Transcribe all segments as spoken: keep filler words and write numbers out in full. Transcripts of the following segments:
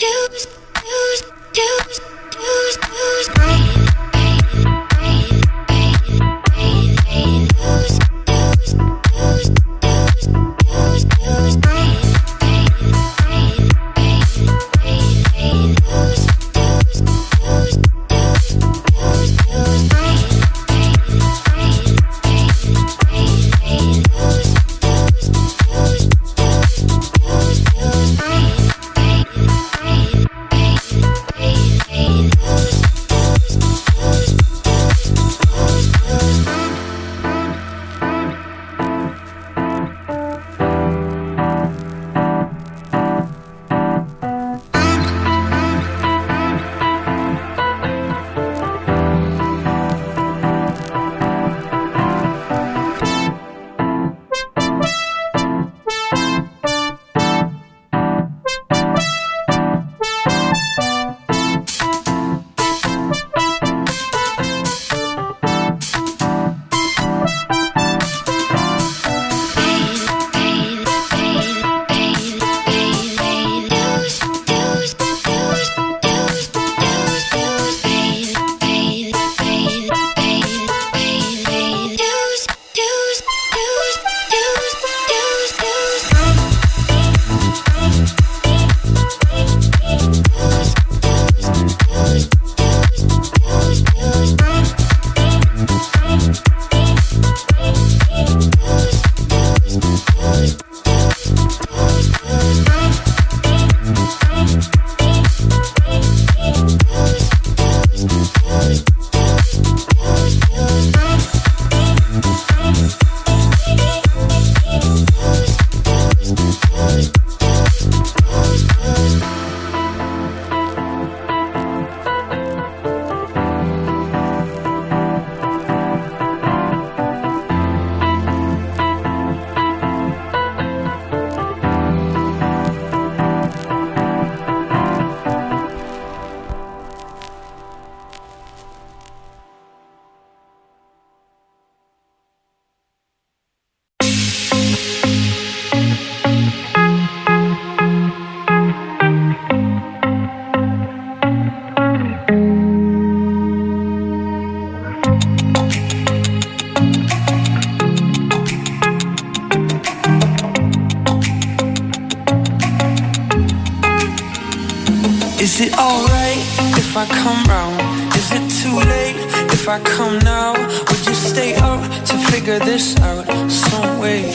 Is it alright if I come round? Is it too late if I come now? Would you stay up to figure this out some way?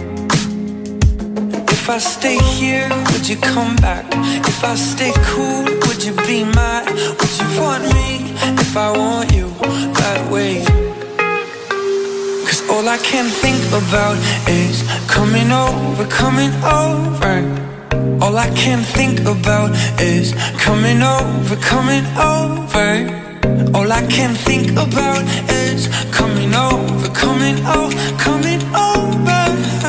If I stay here, would you come back? If I stay cool, would you be mad? Would you want me if I want you that way? Cause all I can think about is coming over, coming over. All I can think about is coming over, coming over. All I can think about is coming over, coming over, coming over.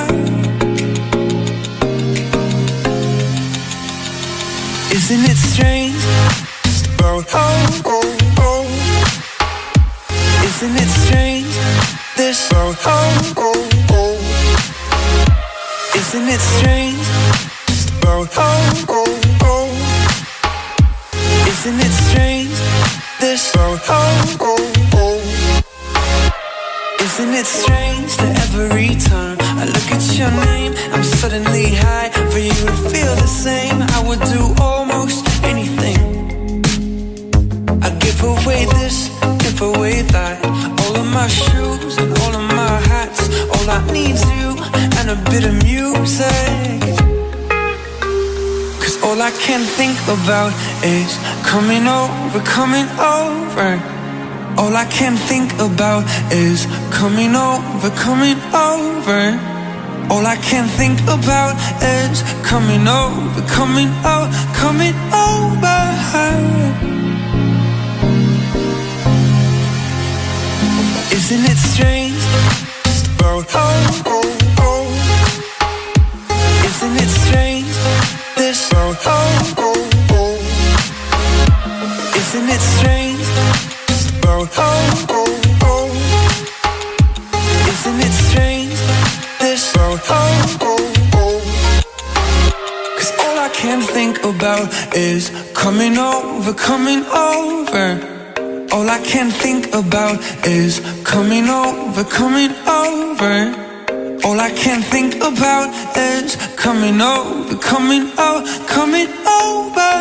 Isn't it strange? Just about oh, oh, oh. Isn't it strange? This about oh, oh, oh. Isn't it strange? Oh, oh, oh. Isn't it strange? This oh, oh, oh. Isn't it strange that every time I look at your name, I'm suddenly high. For you to feel the same, I would do almost anything. I'd give away this, give away that. All of my shoes and all of my hats. All I need's you and a bit of music. All I can think about is coming over, coming over. All I can think about is coming over, coming over. All I can think about is coming over, coming over, coming over. Isn't it strange? Just about oh, oh, oh. Isn't it strange? This oh, oh, oh. Isn't it strange? Just about oh, oh, oh. Isn't it strange? This oh, oh, oh. Cause all I can think about is coming over, coming over. All I can think about is coming over, coming over. All I can think about is coming over, coming over, coming over.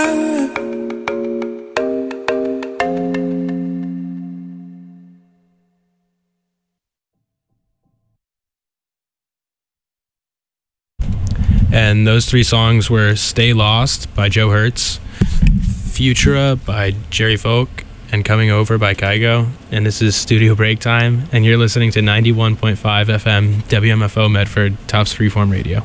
And those three songs were Stay Lost by Joe Hertz, Futura by Jerry Folk, and Coming Over by Kygo. And this is Studio Break Time, and you're listening to ninety-one point five F M W M F O Medford, Tufts Freeform Radio.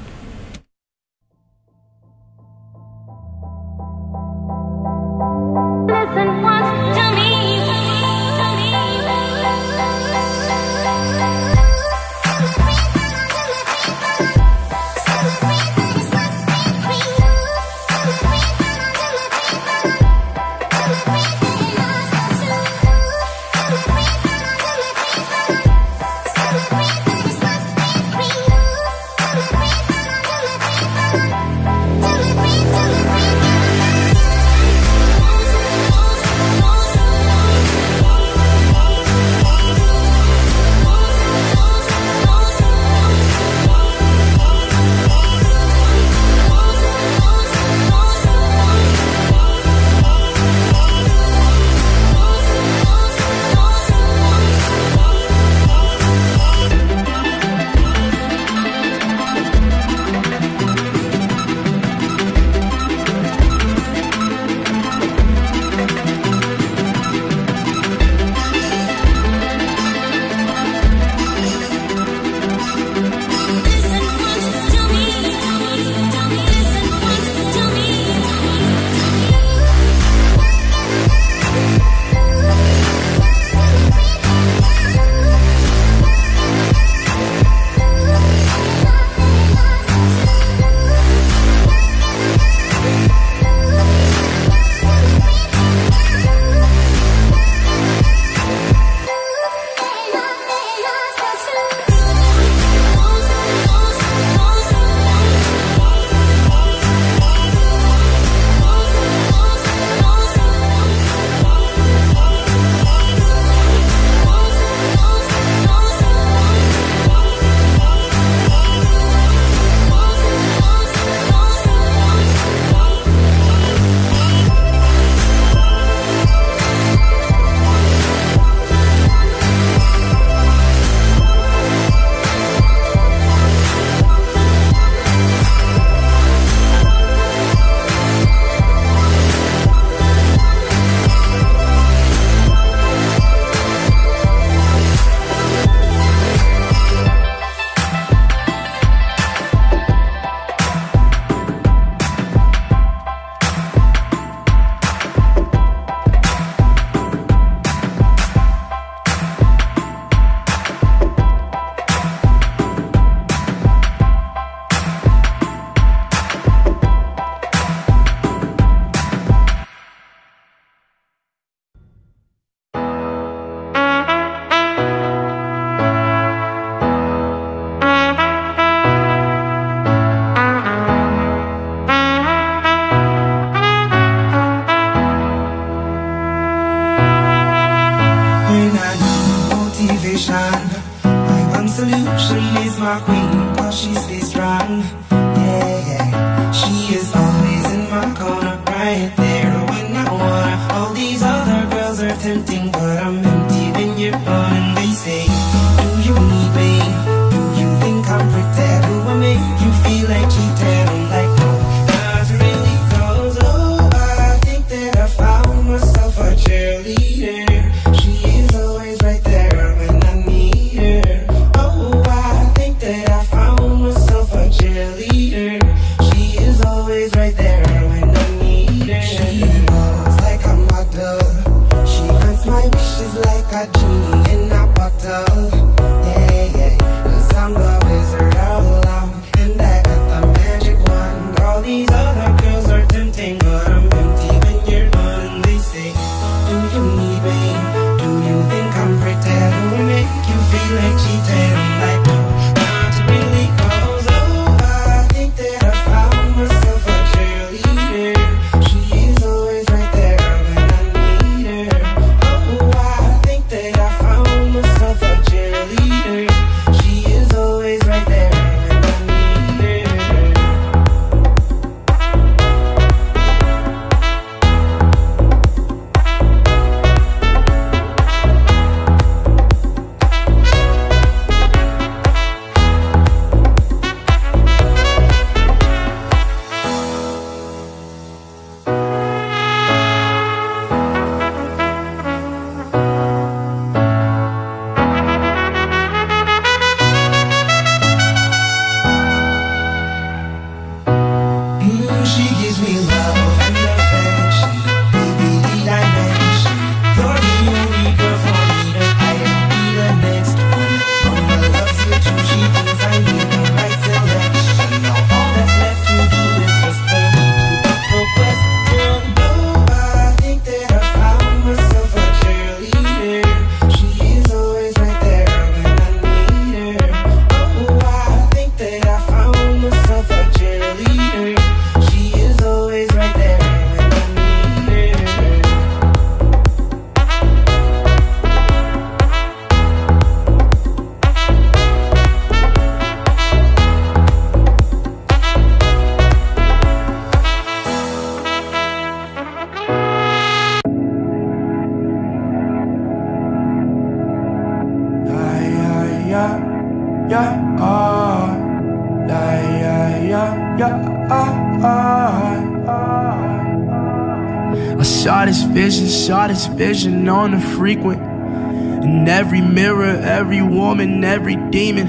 Not really, 'cause oh, I think that I found myself a cheerleader. I saw this vision, saw this vision on the frequent. In every mirror, every woman, every demon.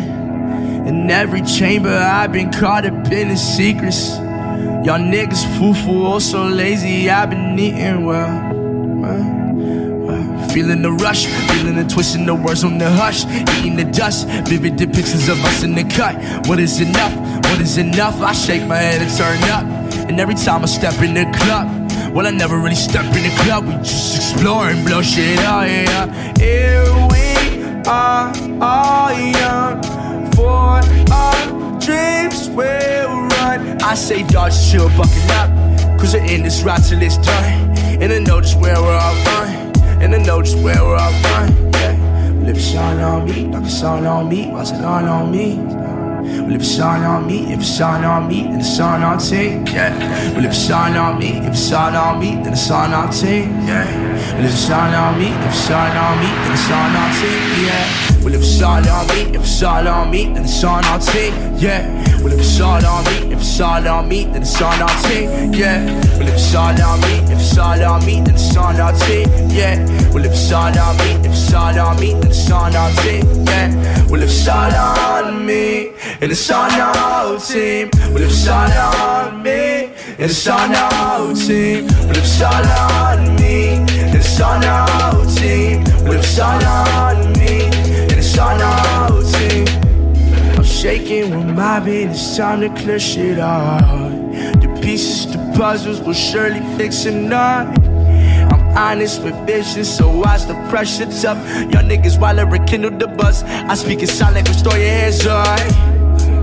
In every chamber, I've been caught up in the secrets. Y'all niggas foo-foo, oh so lazy, I've been eating well, well, well. Feeling the rush, feeling the twist in the words on the hush. Eating the dust, vivid depictions of us in the cut. What is enough? What is enough? I shake my head and turn up. And every time I step in the club, well, I never really step in the club. We just explore and blow shit out, yeah. Here we are, all young, for our dreams we'll run. I say, dog, just chill, buckle up, cause we're in this ride till it's done. And I know just where we're all going, and I know just where we're all going, yeah. Well, if it's on on me, like it's on on me, what's it on on me? Well, if it's on on me, if it's on on me, then it's on on team, yeah. Well, if it's on on me, if it's on on me, then it's on on team, yeah. Well, if it's on on me, if it's on on me, then it's on on team, yeah. Well, if it's all on me, if it's all on me, then it's on our team, yeah. Well, if it's all on me, if it's all on me, then it's on our team, yeah. Well, if it's all on me, if it's all on me, then it's on our team, yeah. Well, if it's all on me, if it's all on me, then it's on our team, yeah. Well, if it's all on me, and it's on our team. Well, if it's all on me, and it's on our team. Well, if it's all on me, and it's on our team. Well, if it's all on me, and it's on our team. I'm shaking with my beat, it's time to clear shit out. The pieces, the puzzles will surely fix tonight. I'm honest with vision, so watch the pressure tough. Y'all niggas while I rekindle the buzz. I speak in sign language, throw your hands up.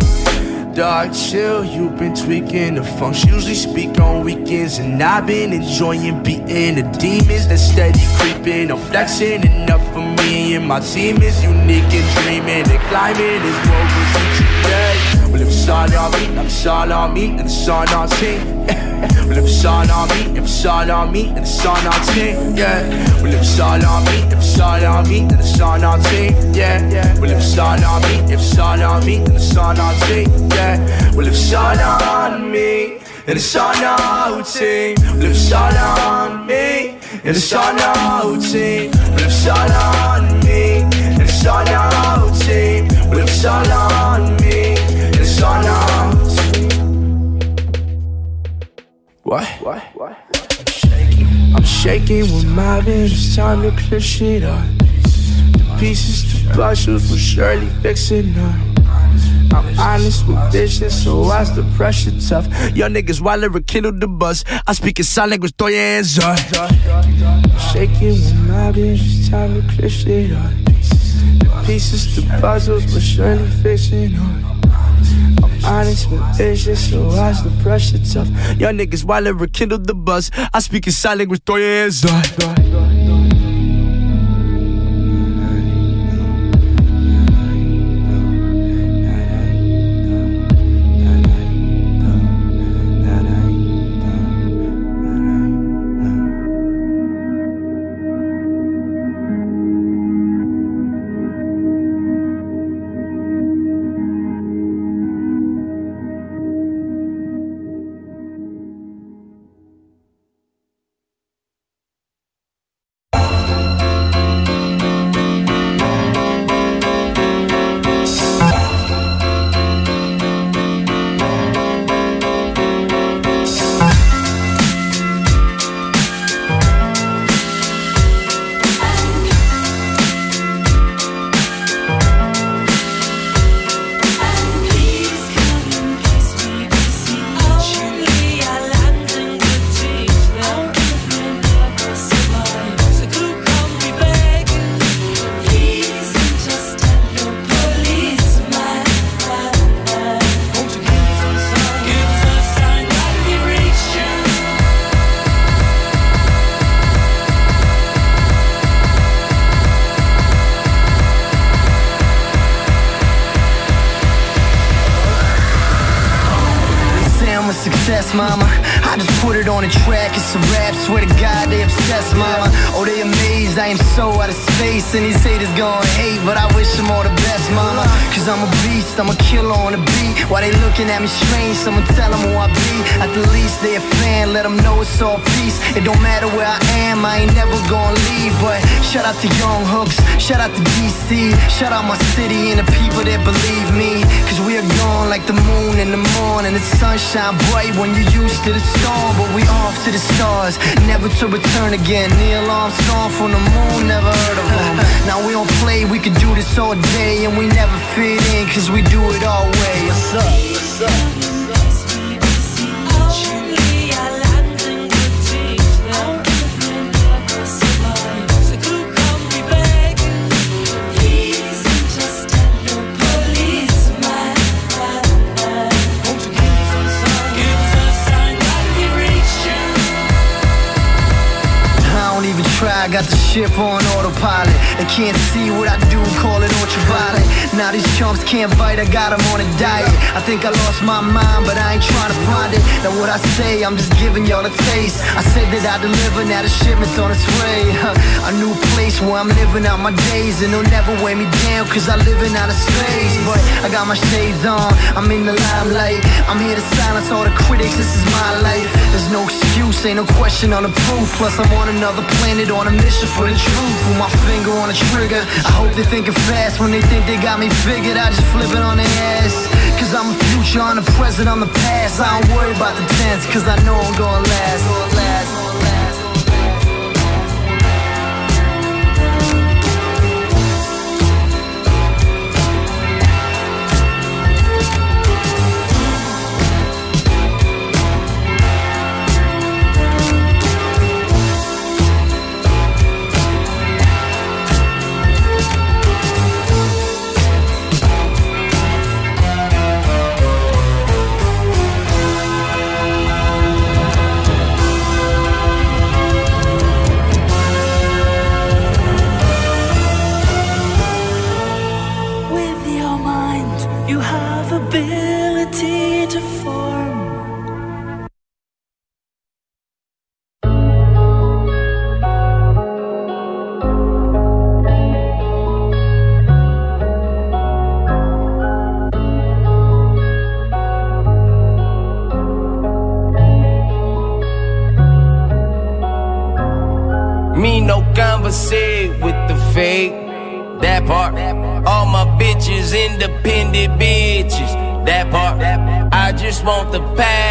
Dog, chill, you been tweaking the function. Usually speak on weekends, and I've been enjoying beating the demons that steady creeping. I'm flexing enough for me, and my team is unique and dreaming. The climate is what we're teaching today. Well, if it's all on me, if it's all on me, then it's on our team. Well, if it's all on me, if it's all on me, then it's on our team, yeah. Well, if it's all on me, if it's all on me, then it's on our team, yeah. Well, if it's all on me, if it's all on me, then it's on our team, yeah. Well, if it's all on me, then it's on our team. Well, if it's all on me, then it's on our team. Well, if it's all on me, then it's on our team. Well, if it's all on me, then it's on our team. What? What? What? I'm shaking. I'm shaking with my beat. It's time to clear shit up. The pieces, the puzzles will surely fix it up. I'm honest with vision, so watch the pressure tough. Y'all niggas while I rekindle the buzz. I speak in sign language, throw your hands up. I'm shaking with my beat. It's time to clear shit up. The pieces, the puzzles will surely fix it up. I'm honest with vision, so watch the pressure tough. Y'all niggas while I rekindle the buzz. I speak in sign language, throw your hands up. success, mama. I just put it on a track, it's a rap. Swear to God, they obsessed, mama. Oh, they amazed, I am so out of space. And these haters gon' hate, but I wish them all the best, mama. Cause I'm a beast, I'm a killer on the beat. Why they looking at me strange? Someone tell them who I be. At the least, they a fan, let them know it's all peace. It don't matter where I am, I ain't never gon' leave. But shout out to Young Hooks, shout out to D C, shout out my city and the people that believe me. Cause we are gone like the moon in the morning. The sun shine bright when you're used to the storm. But we off to the stars, never to return again. Neil Armstrong from the moon, never heard of him. Now we don't play, we could do this all day. And we never fit in, cause we do it our way. What's up? What's up? I got the ship on autopilot. They can't see what I do, call it ultraviolet. Now these chumps can't bite, I got them on a diet. I think I lost my mind, but I ain't trying to find it. Now what I say, I'm just giving y'all a taste. I said that I deliver, now the shipment's on its way. A new place where I'm living out my days. And they'll never weigh me down, cause I live in outer space. But I got my shades on, I'm in the limelight. I'm here to silence all the critics, this is my life. There's no excuse, ain't no question on the proof. Plus I'm on another planet on a mission for the truth. With my finger on the trigger, I hope they thinking fast. When they think they got me figured, I just flip it on their ass. Cause I'm the future, I'm the present, I'm the past. I don't worry about the tense, cause I know I'm gonna last, gonna last, gonna last. With the fake, that part. All my bitches independent bitches, that part. I just want the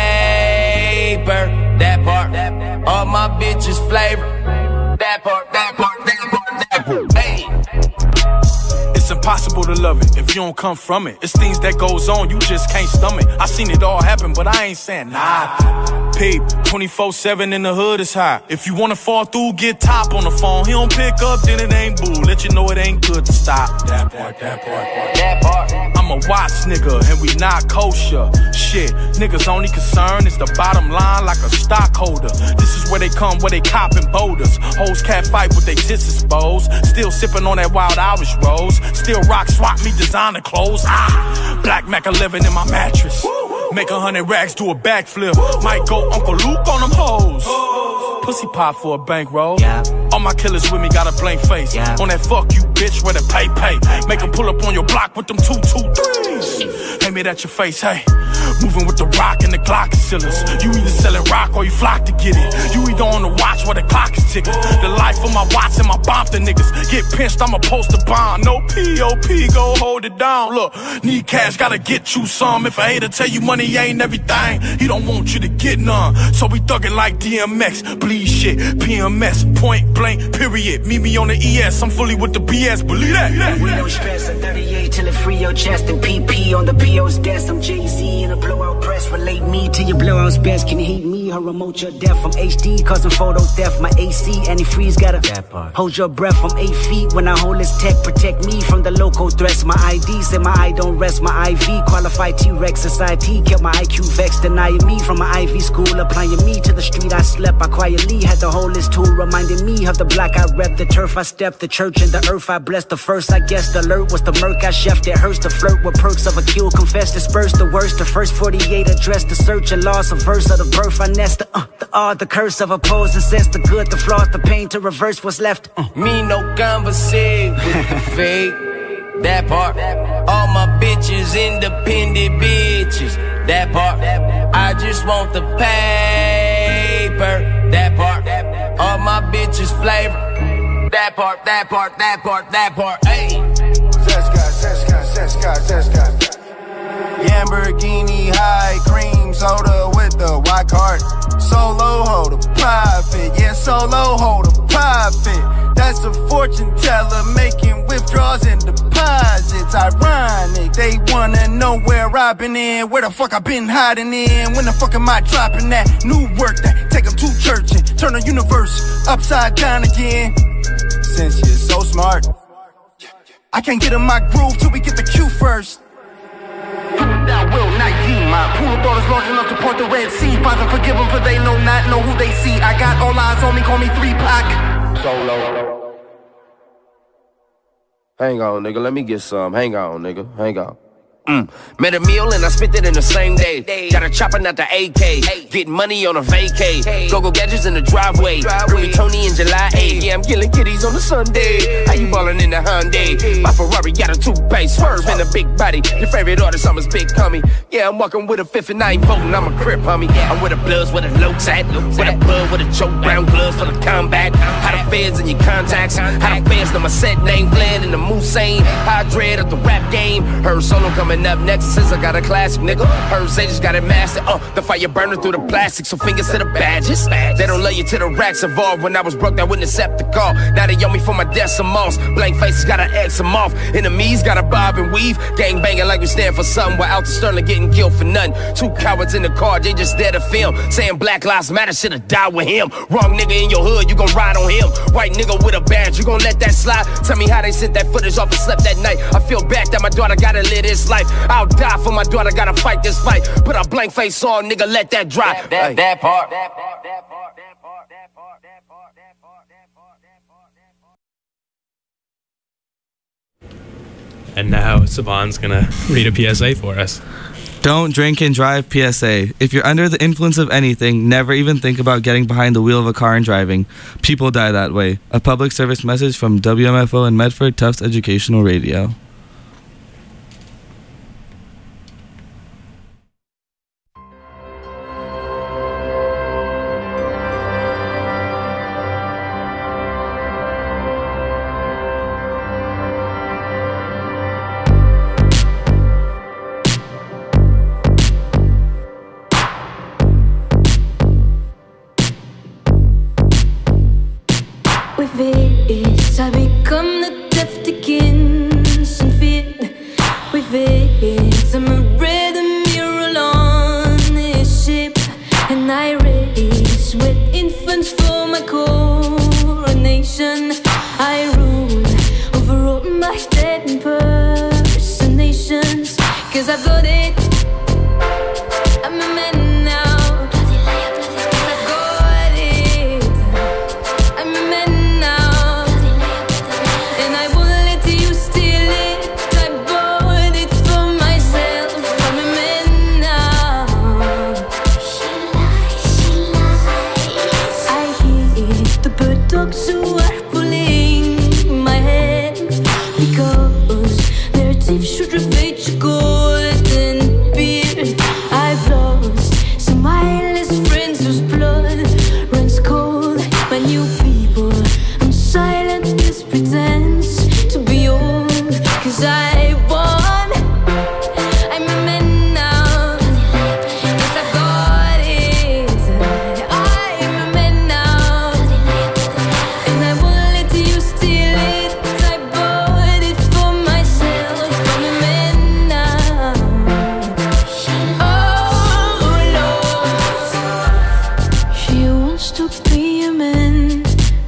paper, that part. All my bitches flavor, that part, that part, that part, that part. Hey. It's impossible to love it if you don't come from it. It's things that goes on, you just can't stomach. I seen it all happen, but I ain't saying nah. Peep, twenty-four seven in the hood is high. If you wanna fall through, get top on the phone. He don't pick up, then it ain't boo. Let you know it ain't good to stop. That part, that part, part. That part. I'm a watch nigga, and we not kosher. Shit, niggas only concern is the bottom line like a stockholder. This is where they come, where they copping boulders. Hoes cat fight with they tits exposed. Still sipping on that wild Irish rose. Still rock swap me designer clothes. Ah, Black Mac eleven in my mattress. Make a hundred racks, do a backflip. Might go Uncle Luke on them hoes. Pussy pop for a bankroll. Yeah. All my killers with me got a blank face. Yeah. On that fuck you bitch where the pay pay. Make them pull up on your block with them two two threes. Aim it at your face, hey. Moving with the rock and the Glock oscillars. You either selling rock or you flock to get it. You either on the watch where the clock is ticking. The life of my watch and my bomb the niggas. Get pinched, I'ma post a bond. No P O P, go hold it down. Look, need cash, gotta get you some. If a hater tell you money ain't everything, he don't want you to get none. So we thuggin' like D M X, bleed shit, P M S, point blank, period. Meet me on the E S, I'm fully with the B S, believe that. We no stress, a thirty-eight till it free your chest. And P P on the P O's desk. I'm Jay-Z in a blowout press. Relate me to your blowout's best. Can you hate me or remote your death? I'm H D causing photo theft. My A C see. Antifreeze gotta hold your breath from eight feet. When I hold this tech, protect me from the local threats. My I D said my eye don't rest. My I V qualified T-Rex society kept my I Q vexed, denying me from my Ivy school, applying me to the street I slept. I quietly had to hold this tool, reminding me of the block I rep, the turf I stepped, the church and the earth I blessed. The first I guess the alert was the murk I chefed. It hurts to flirt with perks of a kill, confess, disperse the worst. The first forty-eight address the search and loss, a verse of the birth I nest. The, uh, the odd, the curse of opposing sense, the good, the flaws, the pain to reverse what's left. Uh. Me no conversation with the fake. That part. All my bitches independent bitches. That part. I just want the paper. That part. All my bitches flavor. That part, that part, that part, that part. Hey. Seska, Seska, Seska, Seska. Lamborghini high cream soda with the white card. Solo hold a profit, yeah, solo hold a profit. That's a fortune teller making withdrawals and deposits. Ironic, they wanna know where I've been in, where the fuck I been hiding in. When the fuck am I dropping that new work that take them to church and turn the universe upside down again? Since you're so smart, I can't get in my groove till we get the cue first. Thou will not ye my pool of thought is large enough to part the Red Sea. Father, forgive them for they know not know who they see. I got all eyes on me, call me three Pac. Solo. Hang on, nigga, let me get some. Hang on, nigga, hang on. Mm. Made a meal and I spent it in the same day. Got a chopping out the A K. Getting money on a vacay. Go-go gadgets in the driveway. Bring me Tony in July eighth. Yeah, I'm killing kitties on a Sunday. How you ballin' in the Hyundai? My Ferrari got a two-base. Swerve and a big body. Your favorite artist, I'm his big homie. Yeah, I'm walking with a fifth and nine voting. I'm a crip, homie. I'm with the Bloods, with the Lokes at. With a bud, with a choke brown gloves for the combat. How the feds in your contacts. How the feds know my set name. Flynn in the Moussain. How I dread of the rap game. Her solo coming up next, since I got a classic, nigga. Her say just got it mastered. Uh, the fire burning through the plastic, so fingers to the badges. They don't love you to the racks involved. When I was broke, that wouldn't accept the call. Now they owe me for my decimals. Blank faces gotta X them off. Enemies gotta bob and weave. Gang banging like we stand for something. While out the Sterling getting killed for nothing. Two cowards in the car, they just there to film. Saying Black Lives Matter, should've died with him. Wrong nigga in your hood, you gon' ride on him. White nigga with a badge, you gon' let that slide. Tell me how they sent that footage off and slept that night. I feel bad that my daughter gotta live this life. I'll die for my daughter, gotta fight this fight. Put a blank face on, nigga, let that dry. That, that, hey. that part. And now Saban's gonna read a P S A for us. Don't drink and drive P S A. If you're under the influence of anything, never even think about getting behind the wheel of a car and driving. People die that way. A public service message from W M F O and Medford Tufts Educational Radio. I become the deaf against and fear. With it, I'm a rhythm mural on this ship, and I race with infants for my coronation. I rule over all my dead impersonations, 'cause I've got it. I'm a man now. Dogs who are pulling my head because their teeth should ravage your golden beard. I've lost some mindless friends whose blood runs cold. My new people, I'm silent, this pretense to be old, 'cause I won. I'm a man now. Yes, I've got it. I'm a man now. And I won't let you steal it. I bought it for myself. I'm a man now. Oh Lord, she wants to be a man,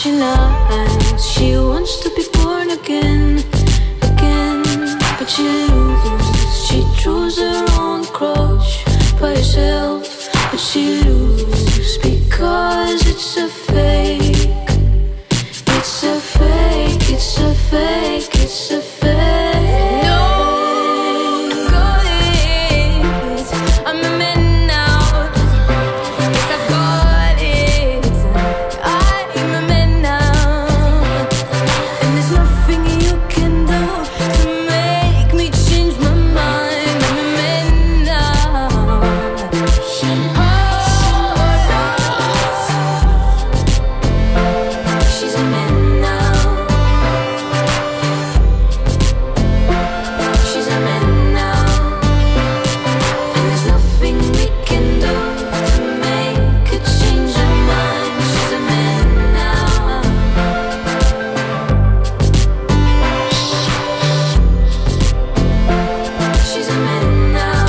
she lies. She wants to be born again, again. But she loses. She chose her own cross by herself. But she loses because it's a fake. It's a fake, it's a fake, it's a fake. No, got it. I'm a man now. Yes, I've got it. I'm a man now. And there's nothing you can do to make me change my mind. I'm a man now. She's a man now. She's a man now. And there's nothing we can do to make her change her mind. She's a man now. She's a man now.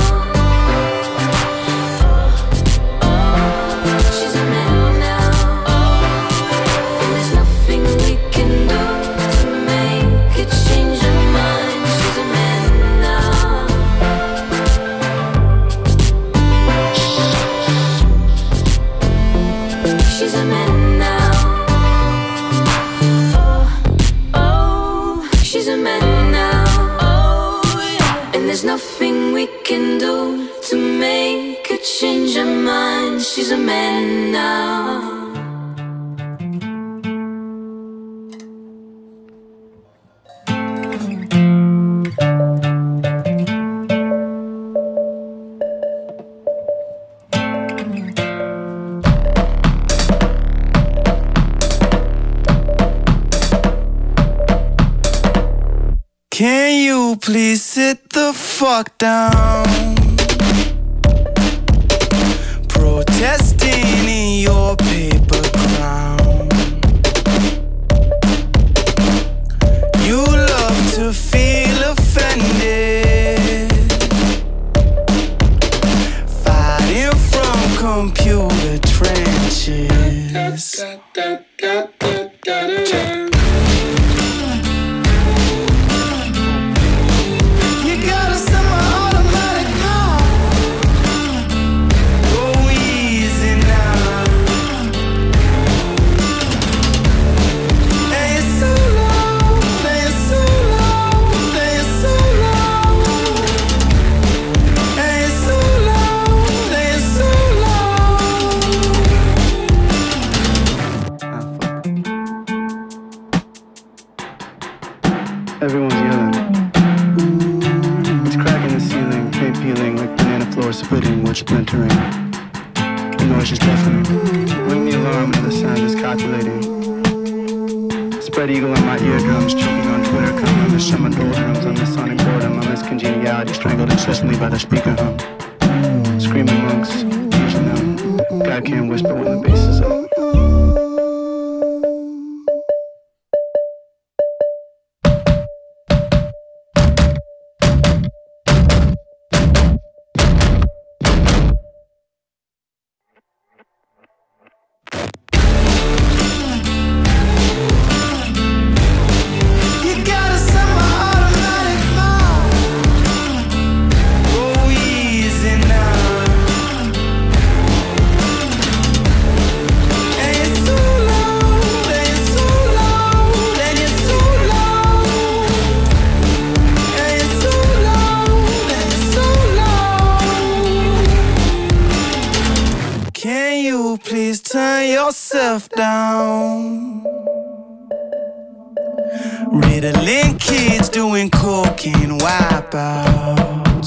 She's a man now. And there's nothing we can do to make her change her mind. She's a man now. She's a man now. Oh, oh, she's a man now. Oh, yeah. And there's nothing we can do to make her change her mind. She's a man now. Can you please sit the fuck down? Protesting in your paper crown. You love to feel offended, fighting from computer trenches. You gotta set my automatic now. Go easy now. And you're so low, and you're so low, and you're so low. And you're so low, and you're so low. Everyone's yelling. It's cracking the ceiling, paint peeling like banana floor splitting, wood splintering. The noise is deafening. Ring the alarm, another sound is copulating. Spread eagle on my eardrums, choking on Twitter. Come on the summer doldrums, on the sonic boredom. I miss congeniality, strangled incessantly by the speaker hum. Screaming monks, usually numb. God can't whisper when the bass is up. You gotta set my automatic now. Go easy now. And you're so low, and you're so low, and you're so low. And you're so low, and you're so low. Can you please turn yourself down? Ritalin kids doing cocaine wipeouts.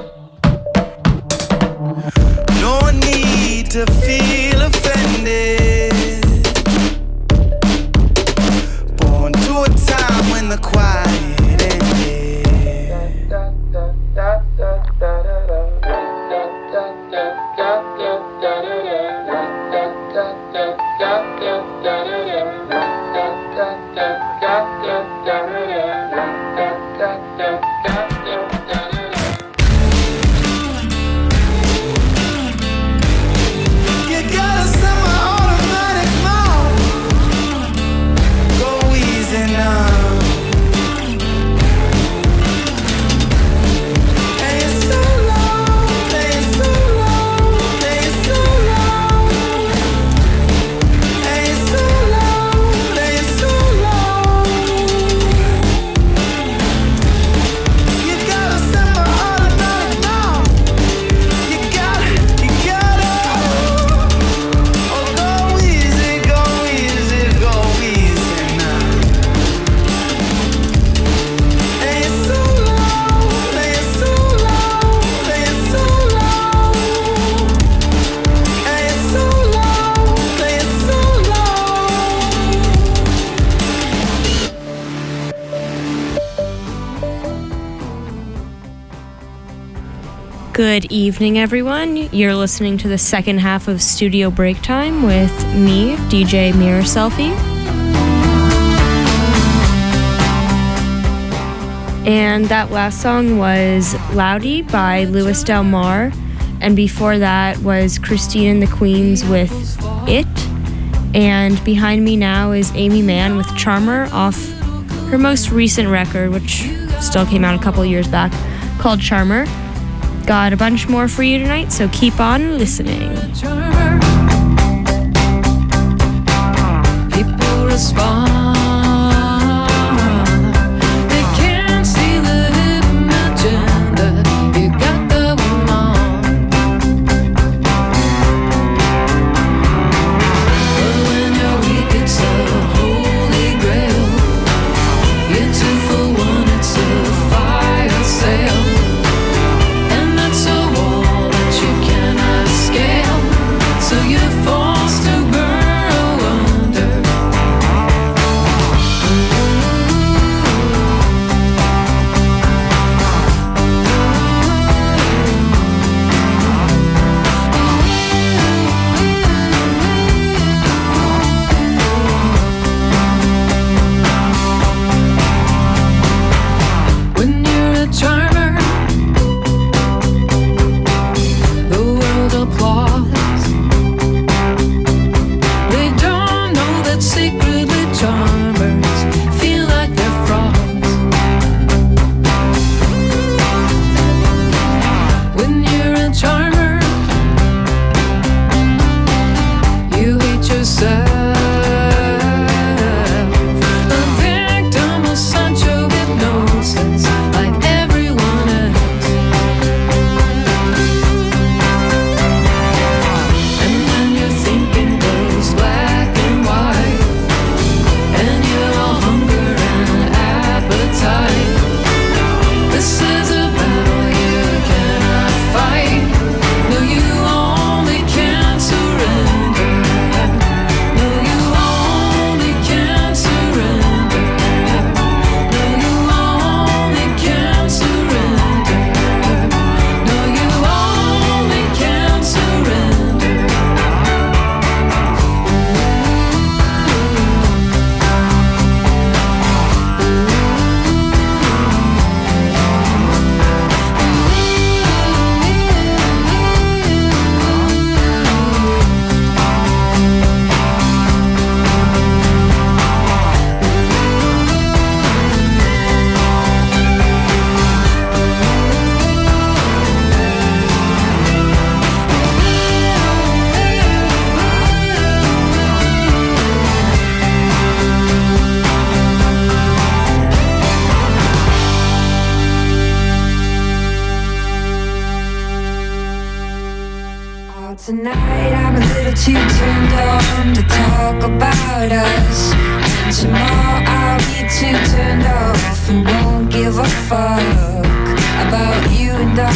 No need to feel offended. Born to a time when the quiet ended. You gotta set my automatic now. Good evening, everyone. You're listening to the second half of Studio Break Time with me, D J Mirror Selfie. And that last song was Loudy by Louis Del Mar. And before that was Christine and the Queens with It. And behind me now is Amy Mann with Charmer off her most recent record, which still came out a couple years back, called Charmer. Got a bunch more for you tonight, so keep on listening. People respond. They can't see the hidden agenda. You got the one on. But when you're weak, it's a holy grail. You're two for one, it's a fire sale. So you're forced to burrow under. When you're a charmer, the world applauds. Secretly charmers feel like they're frauds. When you're a charmer, you hate yourself. A victim of Sancho hypnosis, like everyone else. And when your thinking goes black and white, this is a battle you cannot fight. No, you only can surrender. No, you only can surrender. No, you only can surrender. No, you only can surrender. Tonight I'm a little too turned on to talk about us, and tomorrow I'll be too turned off and won't give a fuck about you and I.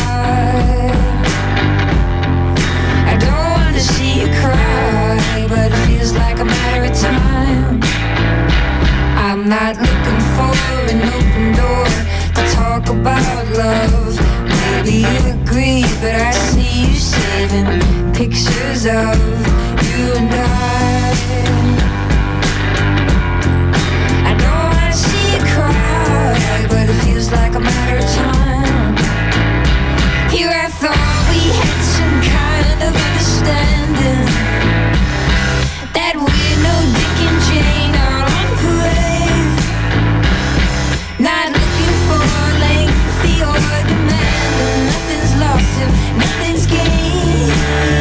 I don't wanna see you cry, but it feels like a matter of time. I'm not looking for an open door to talk about love. Maybe you agree, but I see you saving pictures of you and I. I don't wanna see you cry, but it feels like a matter of time. Here I thought we had some kind of understanding, that we're no Dick and Jane out on parade. Not looking for lengthy or demanding. Nothing's lost if nothing's gained.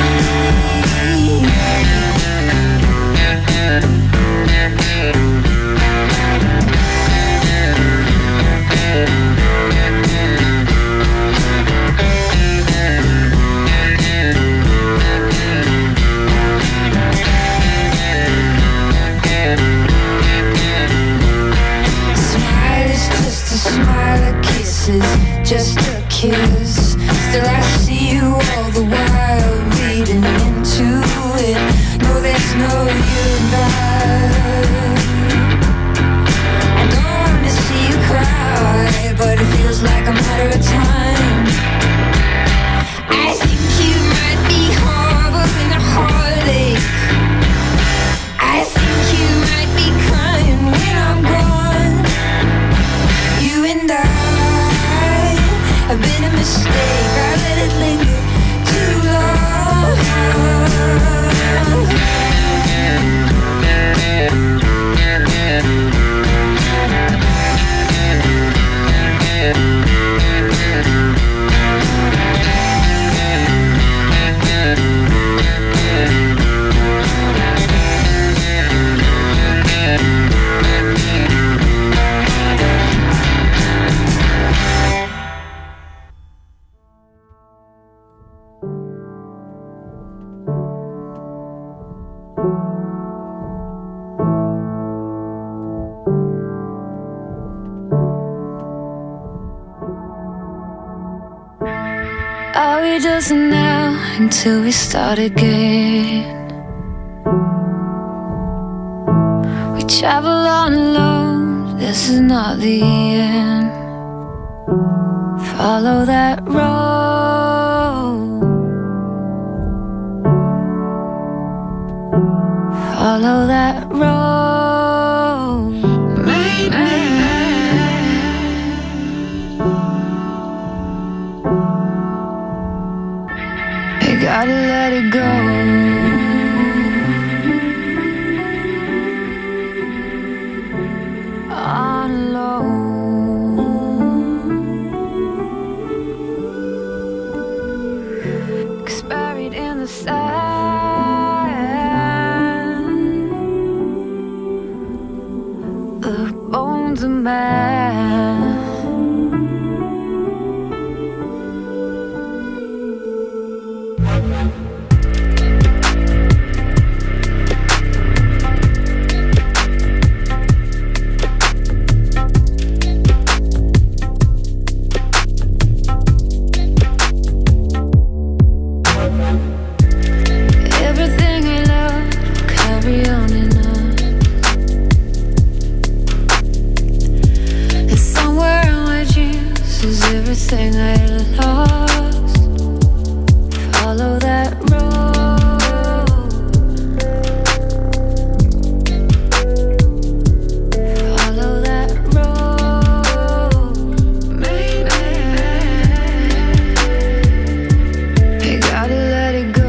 Just a kiss. Still I see you all the while reading into it. No, there's no you and I. I don't wanna see you cry, but it feels like a matter of time. doesn't now until we start again. We travel on alone, this is not the end. Follow that road, follow that road. Maybe you gotta let it go. On alone, 'cause buried in the sand, the bones of man. Everything I lost, follow that road, follow that road. Maybe you gotta let it go.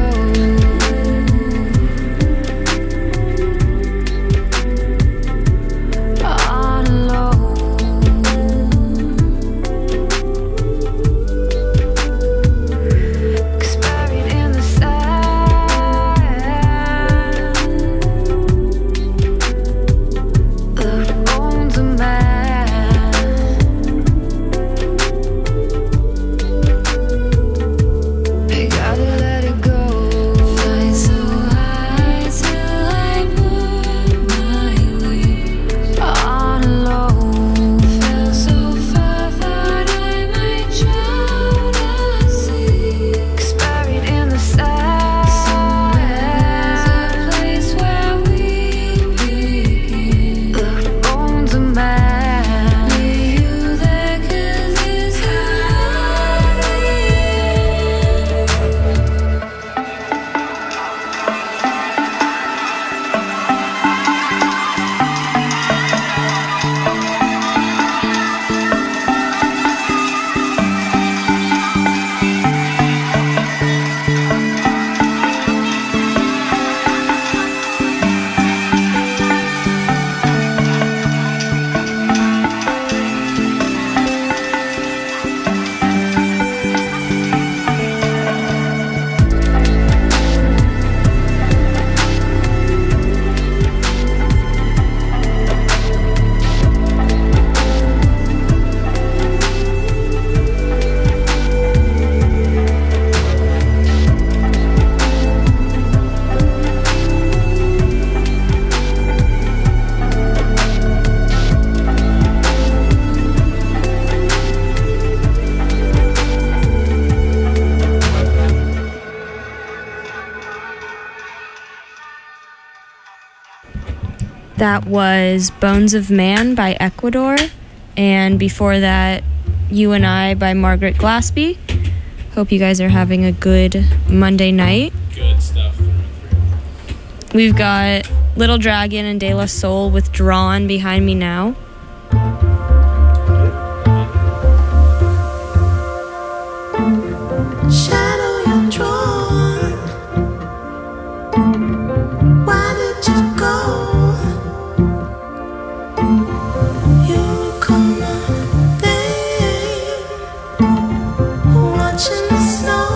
On alone. That was Bones of Man by Ecuador, and before that, You and I by Margaret Glaspie. Hope you guys are having a good Monday night. Good stuff. We've got Little Dragon and De La Soul with Drawn behind me now. Shadow, you're drawn. Why did you go? You recall my name, watching the snow.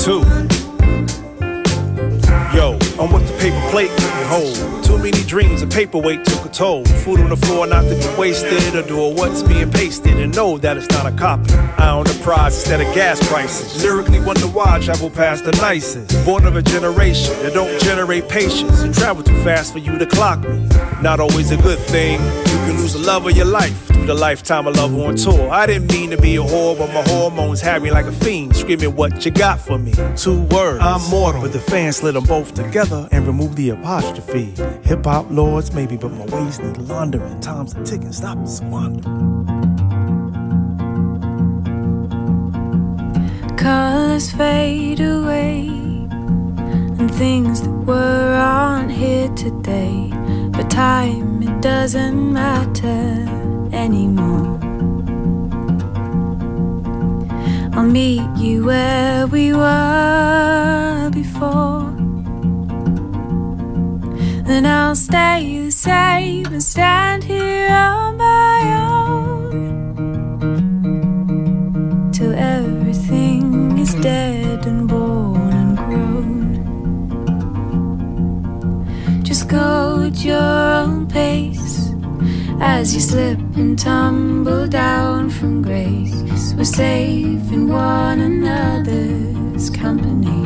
two. Yo, I'm with the paper plate couldn't hold. Too many dreams, a paperweight took a toll. Food on the floor, not to be wasted, or do what's being pasted, and know that it's not a copy. I own the prize instead of gas prices. Lyrically wonder why I travel past the nicest. Born of a generation that don't generate patience, and travel too fast for you to clock me. Not always a good thing. You can lose the love of your life through the lifetime of love on tour. I didn't mean to be a whore, but my hormones had me like a fiend, screaming what you got for me. Two words, I'm mortal, but the fans slid them both together and removed the apostrophe. Hip-hop lords maybe, but my ways need laundering. Time's a ticking, stop and squander. Colors fade away, and things that were aren't here today. But time, it doesn't matter anymore. I'll meet you where we were before. Then I'll stay the same and stand here on my own, till everything is dead and born and grown. Just go at your own pace as you slip and tumble down from grace. We're safe in one another's company.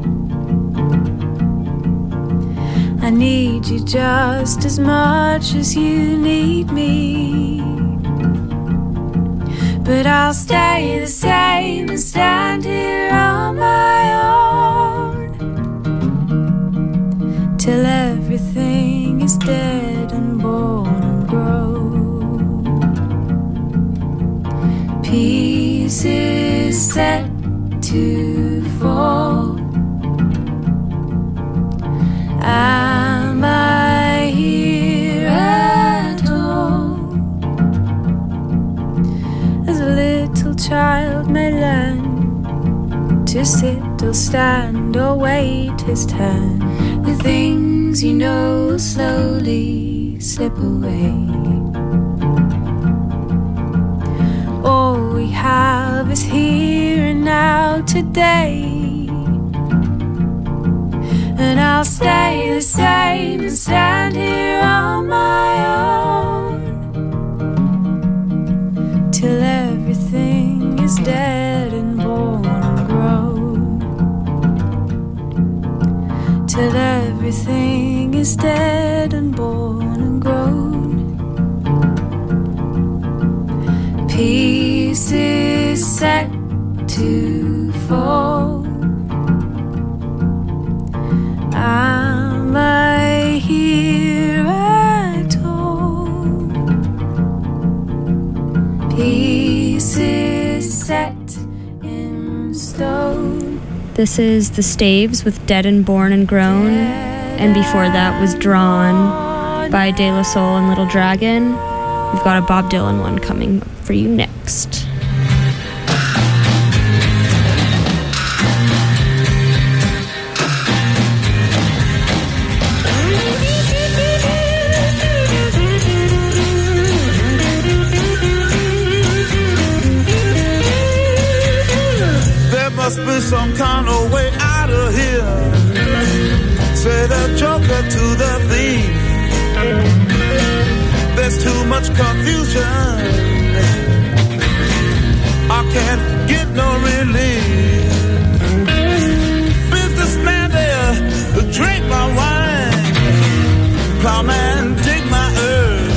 I need you just as much as you need me. But I'll stay the same and stand here on my own, till everything is dead and born and grown. Pieces set to fall. Am I here at all? As a little child may learn to sit or stand or wait his turn, the things you know will slowly slip away. All we have is here and now today. And I'll stay the same and stand here on my own, till everything is dead and born and grown. Till everything is dead and born and grown. Pieces set to fall. Am I here at all? Pieces set in stone. This is The Staves with Dead and Born and Grown, and before that was Drawn by De La Soul and Little Dragon. We've got a Bob Dylan one coming for you next. Must be some kind of way out of here. Say the joker to the thief. There's too much confusion. I can't get no relief. Businessman there, drink my wine. Plowman, dig my earth.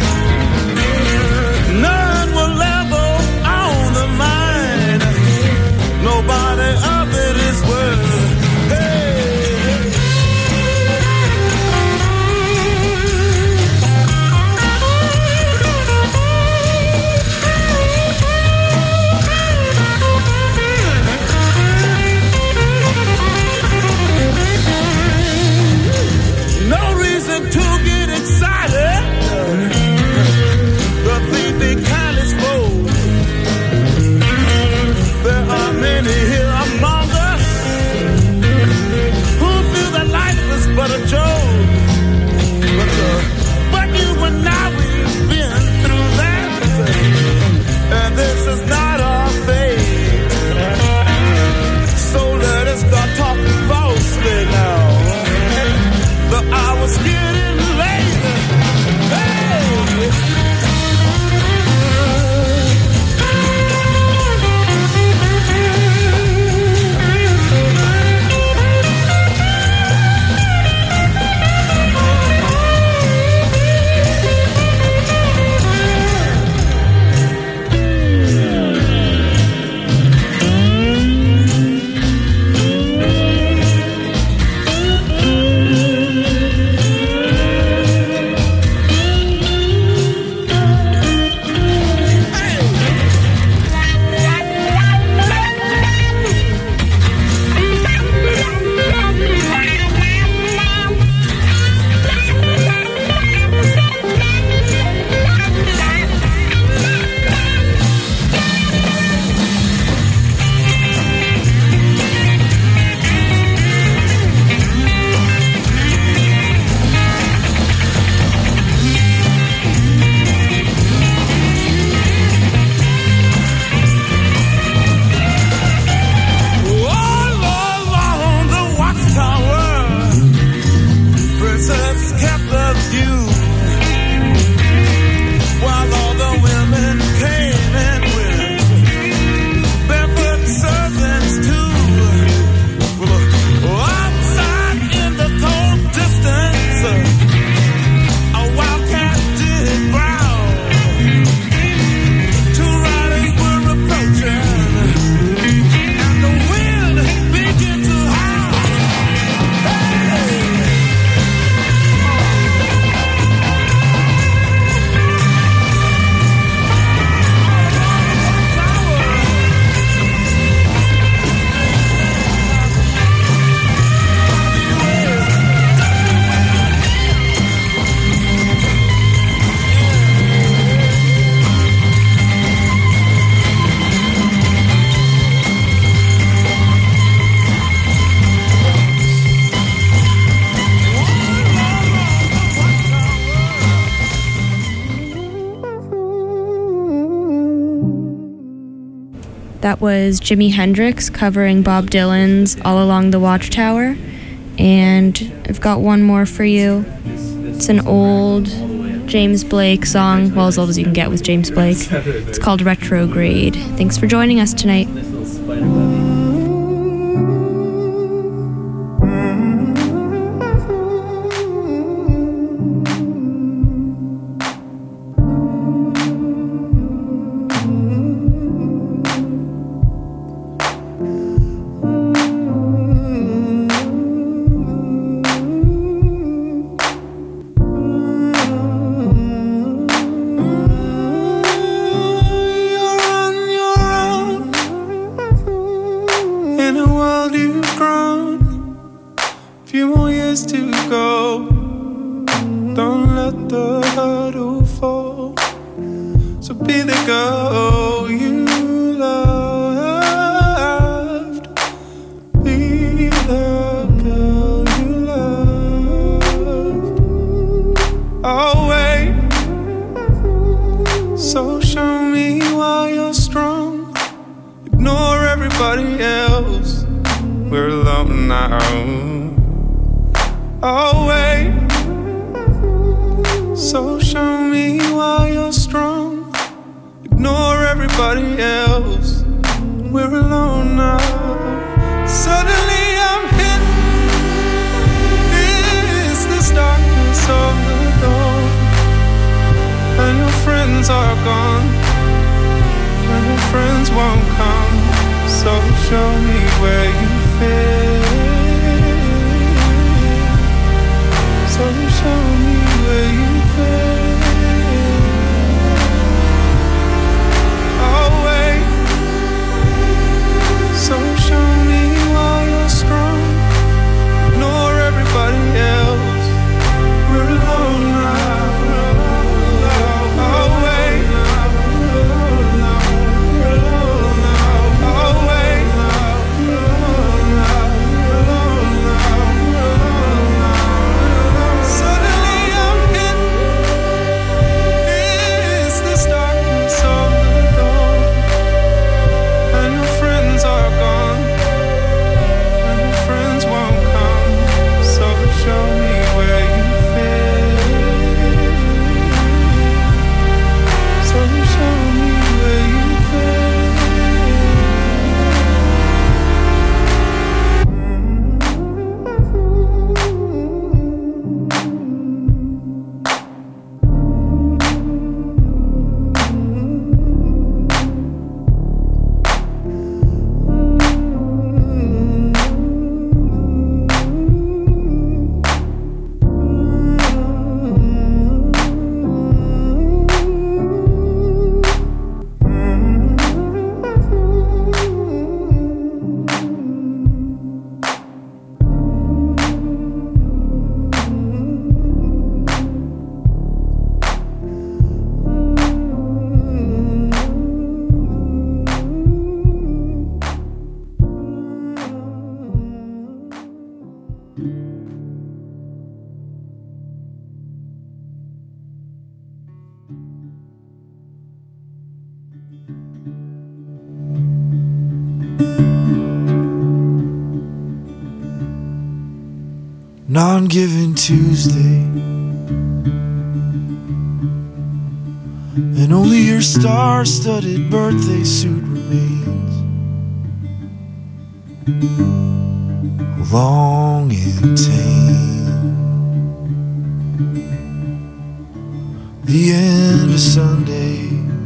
None will ever own the mine. Nobody of it is worth. Hey. No reason to get just kept a few, while all the women came and went, barefoot servants too. Well, uh, outside in the cold distance, uh, a wildcat did growl. Two riders were approaching, and the wind began to howl. Hey! That was Jimi Hendrix covering Bob Dylan's All Along the Watchtower. And I've got one more for you. It's an old James Blake song, well, as old as you can get with James Blake. It's called Retrograde. Thanks for joining us tonight. Suddenly on Giving Tuesday, and only your star-studded birthday suit remains, long and tame. The end of Sunday,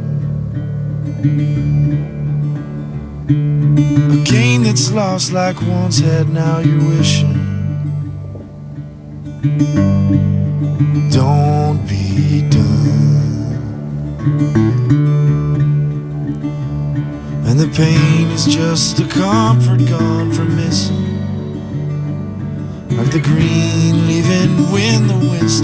a game that's lost like once had, now you're wishing. Don't be done. And the pain is just a comfort gone from missing, like the green leaving when the wind stops.